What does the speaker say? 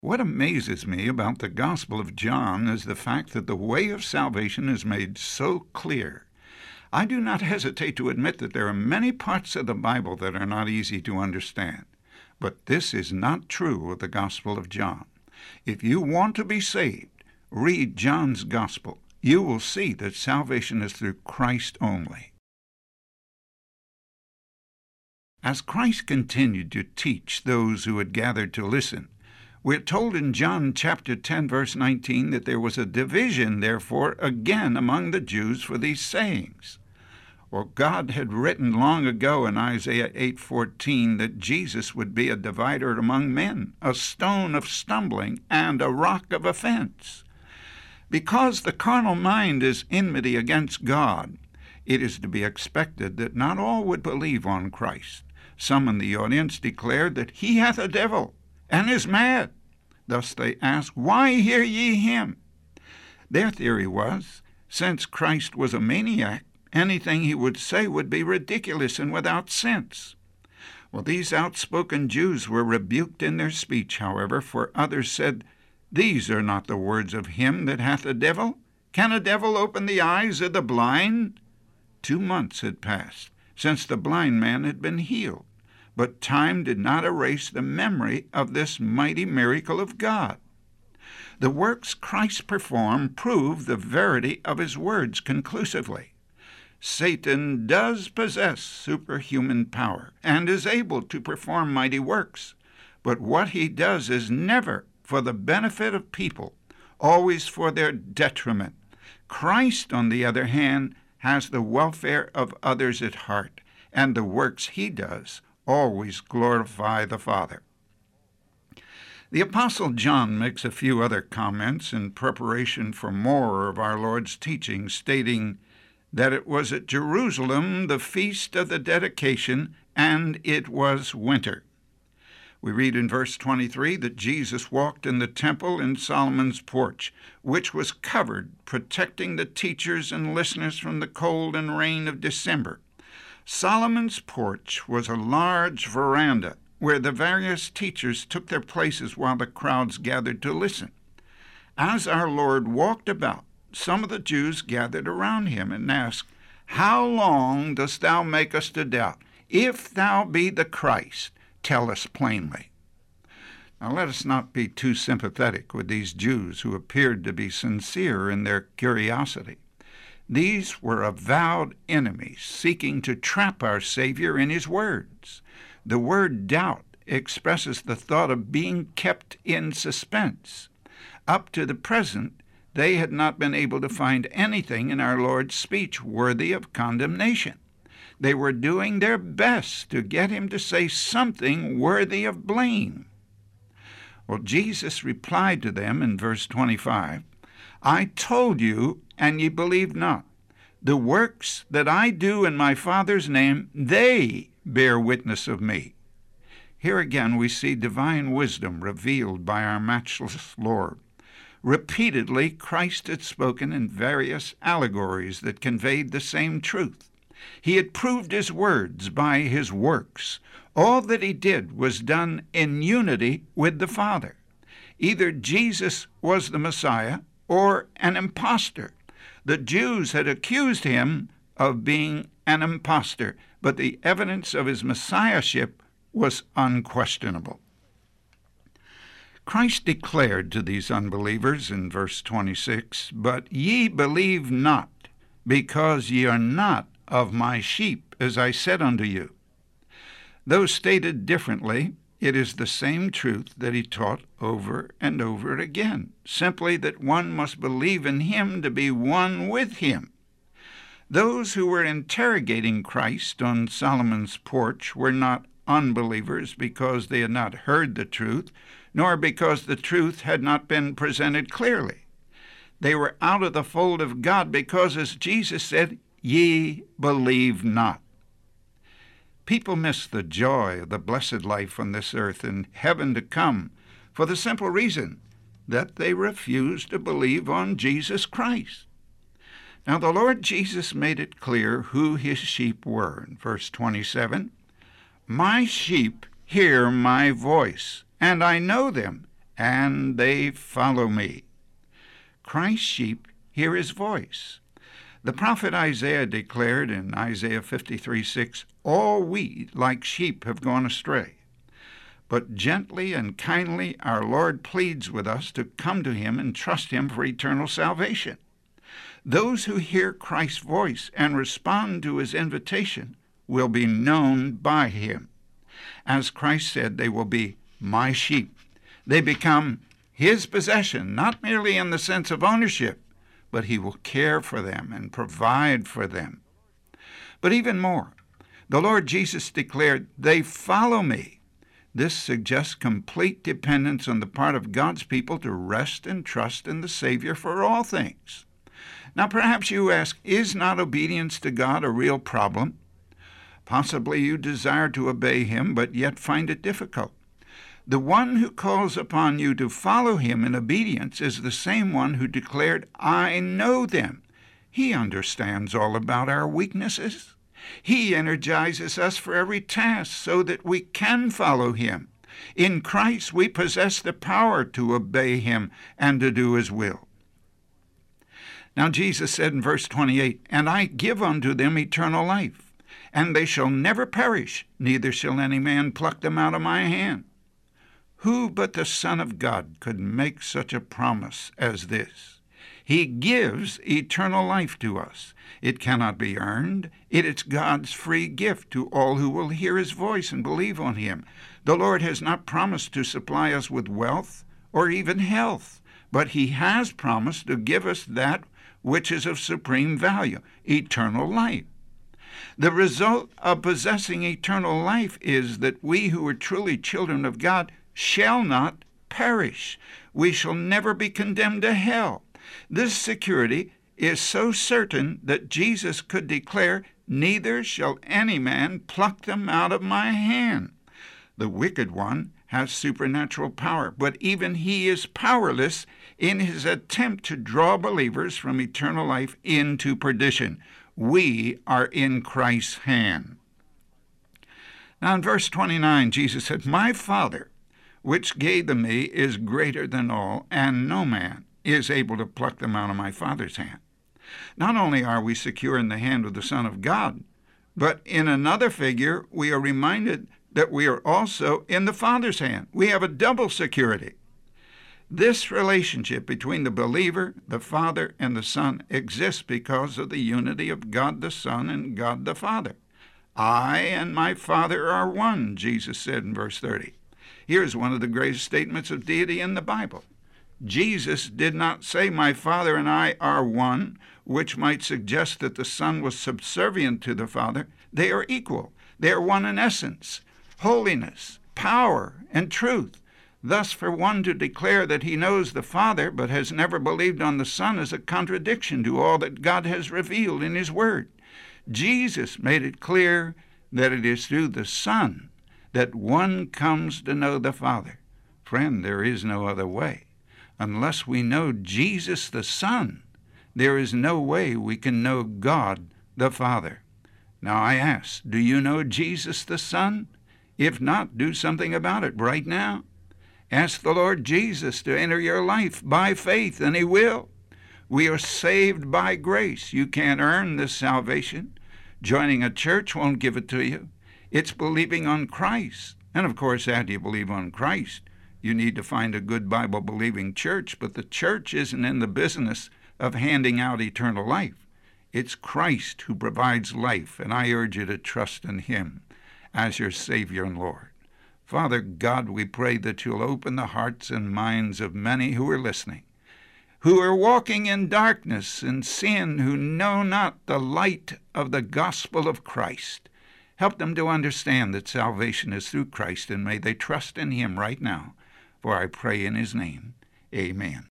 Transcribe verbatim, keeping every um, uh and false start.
What amazes me about the Gospel of John is the fact that the way of salvation is made so clear. I do not hesitate to admit that there are many parts of the Bible that are not easy to understand. But this is not true of the Gospel of John. If you want to be saved, read John's Gospel. You will see that salvation is through Christ only. As Christ continued to teach those who had gathered to listen, we're told in John chapter ten, verse nineteen, that there was a division, therefore, again among the Jews for these sayings. Well, God had written long ago in Isaiah eight fourteen that Jesus would be a divider among men, a stone of stumbling, and a rock of offense. Because the carnal mind is enmity against God, it is to be expected that not all would believe on Christ. Some in the audience declared that he hath a devil, and is mad. Thus they asked, Why hear ye him? Their theory was, since Christ was a maniac, anything he would say would be ridiculous and without sense. Well, these outspoken Jews were rebuked in their speech, however, for others said, These are not the words of him that hath a devil. Can a devil open the eyes of the blind? Two months had passed since the blind man had been healed, but time did not erase the memory of this mighty miracle of God. The works Christ performed prove the verity of his words conclusively. Satan does possess superhuman power and is able to perform mighty works, but what he does is never for the benefit of people, always for their detriment. Christ, on the other hand, has the welfare of others at heart, and the works he does always glorify the Father. The Apostle John makes a few other comments in preparation for more of our Lord's teaching, stating that it was at Jerusalem the feast of the dedication, and it was winter. We read in verse twenty-three that Jesus walked in the temple in Solomon's porch, which was covered, protecting the teachers and listeners from the cold and rain of December. Solomon's porch was a large veranda where the various teachers took their places while the crowds gathered to listen. As our Lord walked about, some of the Jews gathered around him and asked, How long dost thou make us to doubt? If thou be the Christ, tell us plainly. Now let us not be too sympathetic with these Jews who appeared to be sincere in their curiosity. These were avowed enemies seeking to trap our Savior in his words. The word doubt expresses the thought of being kept in suspense. Up to the present, they had not been able to find anything in our Lord's speech worthy of condemnation. They were doing their best to get him to say something worthy of blame. Well, Jesus replied to them in verse twenty-five, I told you, and ye believe not. The works that I do in my Father's name, they bear witness of me. Here again we see divine wisdom revealed by our matchless Lord. Repeatedly, Christ had spoken in various allegories that conveyed the same truth. He had proved his words by his works. All that he did was done in unity with the Father. Either Jesus was the Messiah or an impostor. The Jews had accused him of being an impostor, but the evidence of his messiahship was unquestionable. Christ declared to these unbelievers in verse twenty-six, But ye believe not, because ye are not of my sheep, as I said unto you. Though stated differently, it is the same truth that he taught over and over again, simply that one must believe in him to be one with him. Those who were interrogating Christ on Solomon's porch were not unbelievers because they had not heard the truth, nor because the truth had not been presented clearly. They were out of the fold of God because, as Jesus said, ye believe not. People miss the joy of the blessed life on this earth and heaven to come for the simple reason that they refuse to believe on Jesus Christ. Now the Lord Jesus made it clear who his sheep were. In verse twenty-seven, My sheep hear my voice, and I know them, and they follow me." Christ's sheep hear his voice. The prophet Isaiah declared in Isaiah fifty-three six, "All we like sheep have gone astray." But gently and kindly our Lord pleads with us to come to him and trust him for eternal salvation. Those who hear Christ's voice and respond to his invitation will be known by him. As Christ said, they will be my sheep. They become his possession, not merely in the sense of ownership, but he will care for them and provide for them. But even more, the Lord Jesus declared, "They follow me." This suggests complete dependence on the part of God's people to rest and trust in the Savior for all things. Now perhaps you ask, is not obedience to God a real problem? Possibly you desire to obey him, but yet find it difficult. The one who calls upon you to follow him in obedience is the same one who declared, "I know them." He understands all about our weaknesses. He energizes us for every task so that we can follow him. In Christ we possess the power to obey him and to do his will. Now Jesus said in verse twenty-eight, "And I give unto them eternal life, and they shall never perish, neither shall any man pluck them out of my hand." Who but the Son of God could make such a promise as this? He gives eternal life to us. It cannot be earned. It is God's free gift to all who will hear his voice and believe on him. The Lord has not promised to supply us with wealth or even health, but he has promised to give us that which is of supreme value, eternal life. The result of possessing eternal life is that we who are truly children of God shall not perish. We shall never be condemned to hell. This security is so certain that Jesus could declare, "Neither shall any man pluck them out of my hand." The wicked one has supernatural power, but even he is powerless in his attempt to draw believers from eternal life into perdition. We are in Christ's hand. Now in verse twenty-nine, Jesus said, "My Father, which gave them me, is greater than all, and no man is able to pluck them out of my Father's hand." Not only are we secure in the hand of the Son of God, but in another figure we are reminded that we are also in the Father's hand. We have a double security. This relationship between the believer, the Father, and the Son exists because of the unity of God the Son and God the Father. "I and my Father are one," Jesus said in verse thirty. Here's one of the greatest statements of deity in the Bible. Jesus did not say, "My Father and I are one," which might suggest that the Son was subservient to the Father. They are equal. They are one in essence, holiness, power, and truth. Thus, for one to declare that he knows the Father but has never believed on the Son is a contradiction to all that God has revealed in his Word. Jesus made it clear that it is through the Son that one comes to know the Father. Friend, there is no other way. Unless we know Jesus the Son, there is no way we can know God the Father. Now I ask, do you know Jesus the Son? If not, do something about it right now. Ask the Lord Jesus to enter your life by faith, and he will. We are saved by grace. You can't earn this salvation. Joining a church won't give it to you. It's believing on Christ. And of course, after you believe on Christ, you need to find a good Bible-believing church. But the church isn't in the business of handing out eternal life. It's Christ who provides life, and I urge you to trust in him as your Savior and Lord. Father God, we pray that you'll open the hearts and minds of many who are listening, who are walking in darkness and sin, who know not the light of the gospel of Christ. Help them to understand that salvation is through Christ, and may they trust in him right now. For I pray in his name. Amen.